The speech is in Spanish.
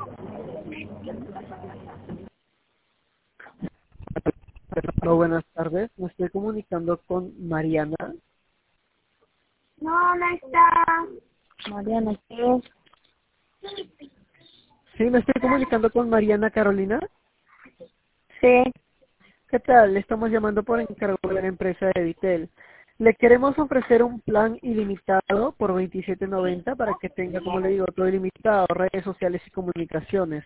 Hola, buenas tardes. Me estoy comunicando con Mariana. No, no está. Mariana, ¿qué es? Sí, me estoy comunicando con Mariana Carolina. Sí. ¿Qué tal? Le estamos llamando por encargo de la empresa de Vitel. Le queremos ofrecer un plan ilimitado por $27.90 para que tenga, como le digo, todo ilimitado, redes sociales y comunicaciones.